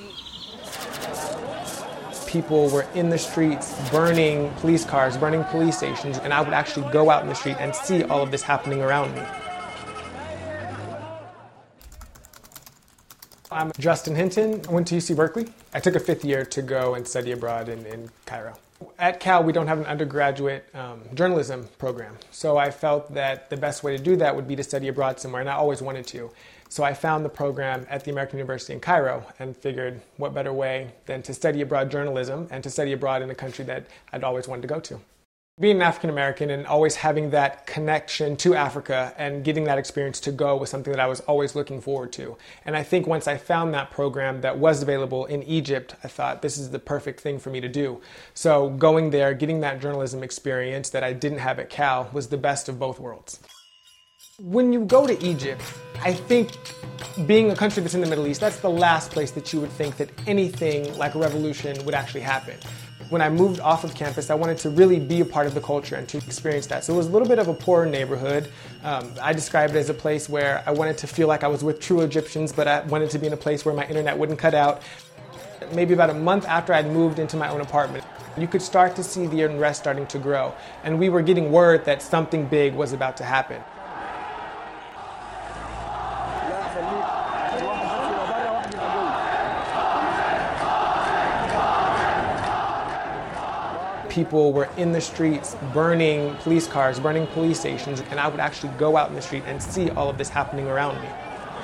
People were in the streets burning police cars, burning police stations, and I would actually go out in the street and see all of this happening around me. I'm Justin Hinton. I went to UC Berkeley. I took a 5th year to go and study abroad in Cairo. At Cal, we don't have an undergraduate journalism program, so I felt that the best way to do that would be to study abroad somewhere, and I always wanted to. So I found the program at the American University in Cairo and figured what better way than to study abroad journalism and to study abroad in a country that I'd always wanted to go to. Being an African American and always having that connection to Africa and getting that experience to go was something that I was always looking forward to. And I think once I found that program that was available in Egypt, I thought this is the perfect thing for me to do. So going there, getting that journalism experience that I didn't have at Cal was the best of both worlds. When you go to Egypt, I think being a country that's in the Middle East, that's the last place that you would think that anything like a revolution would actually happen. When I moved off of campus, I wanted to really be a part of the culture and to experience that. So it was a little bit of a poor neighborhood. I described it as a place where I wanted to feel like I was with true Egyptians, but I wanted to be in a place where my internet wouldn't cut out. Maybe about a month after I'd moved into my own apartment, you could start to see the unrest starting to grow. And we were getting word that something big was about to happen. People were in the streets burning police cars, burning police stations, and I would actually go out in the street and see all of this happening around me.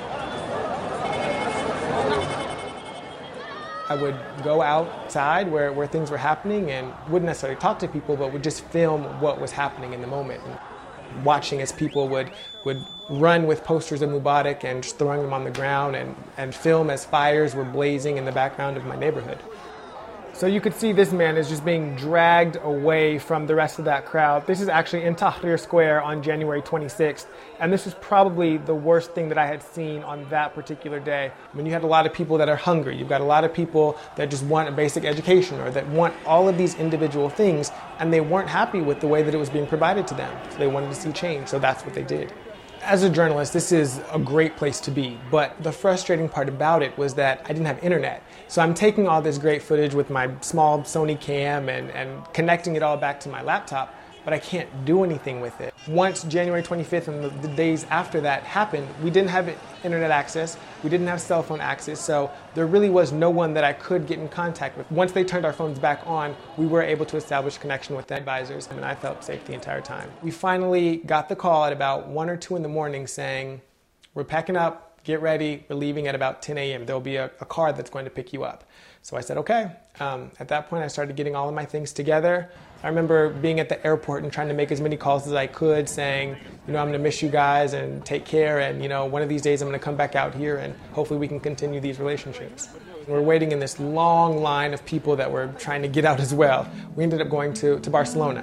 I would go outside where things were happening and wouldn't necessarily talk to people, but would just film what was happening in the moment. And watching as people would run with posters of Mubarak and just throwing them on the ground and film as fires were blazing in the background of my neighborhood. So you could see this man is just being dragged away from the rest of that crowd. This is actually in Tahrir Square on January 26th, and this is probably the worst thing that I had seen on that particular day. I mean, you had a lot of people that are hungry. You've got a lot of people that just want a basic education or that want all of these individual things, and they weren't happy with the way that it was being provided to them. So they wanted to see change, so that's what they did. As a journalist, this is a great place to be, but the frustrating part about it was that I didn't have internet. So I'm taking all this great footage with my small Sony cam and connecting it all back to my laptop, but I can't do anything with it. Once January 25th and the days after that happened, we didn't have internet access, we didn't have cell phone access, so there really was no one that I could get in contact with. Once they turned our phones back on, we were able to establish connection with the advisors, and I felt safe the entire time. We finally got the call at about 1 or 2 in the morning saying, we're packing up, get ready, we're leaving at about 10 a.m. There'll be a car that's going to pick you up. So I said, okay. At that point, I started getting all of my things together. I remember being at the airport and trying to make as many calls as I could, saying, I'm going to miss you guys and take care, and one of these days I'm going to come back out here and hopefully we can continue these relationships. We're waiting in this long line of people that were trying to get out as well. We ended up going to Barcelona.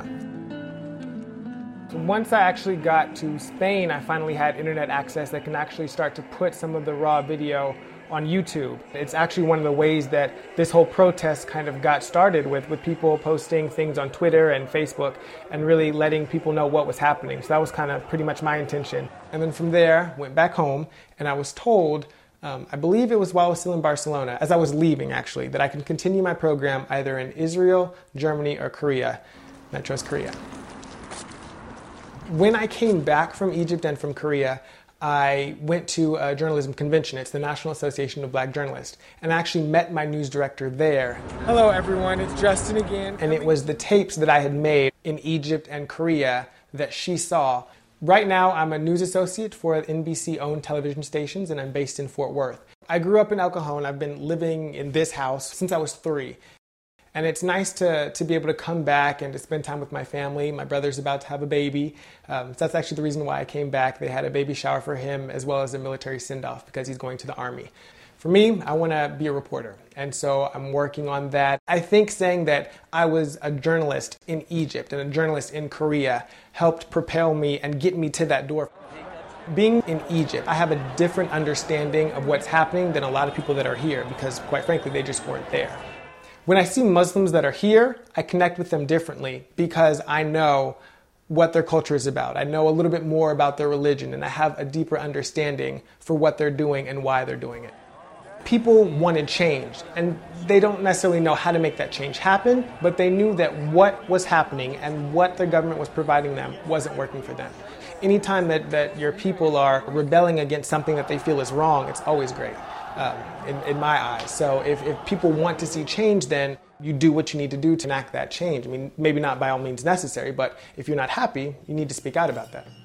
Once I actually got to Spain, I finally had internet access that can actually start to put some of the raw video on YouTube. It's actually one of the ways that this whole protest kind of got started with people posting things on Twitter and Facebook and really letting people know what was happening. So that was kind of pretty much my intention. And then from there, went back home and I was told, I believe it was while I was still in Barcelona, as I was leaving actually, that I could continue my program either in Israel, Germany, or Korea. And I chose Korea. When I came back from Egypt and from Korea, I went to a journalism convention. It's the National Association of Black Journalists. And I actually met my news director there. Hello everyone, it's Justin again. And it was the tapes that I had made in Egypt and Korea that she saw. Right now, I'm a news associate for NBC-owned television stations, and I'm based in Fort Worth. I grew up in El Cajon. I've been living in this house since I was 3. And it's nice to be able to come back and to spend time with my family. My brother's about to have a baby. So that's actually the reason why I came back. They had a baby shower for him as well as a military send-off because he's going to the Army. For me, I want to be a reporter. And so I'm working on that. I think saying that I was a journalist in Egypt and a journalist in Korea helped propel me and get me to that door. Being in Egypt, I have a different understanding of what's happening than a lot of people that are here because, quite frankly, they just weren't there. When I see Muslims that are here, I connect with them differently because I know what their culture is about. I know a little bit more about their religion, and I have a deeper understanding for what they're doing and why they're doing it. People wanted change, and they don't necessarily know how to make that change happen, but they knew that what was happening and what the government was providing them wasn't working for them. Anytime that your people are rebelling against something that they feel is wrong, it's always great, in my eyes. So if people want to see change, then you do what you need to do to enact that change. I mean, maybe not by all means necessary, but if you're not happy, you need to speak out about that.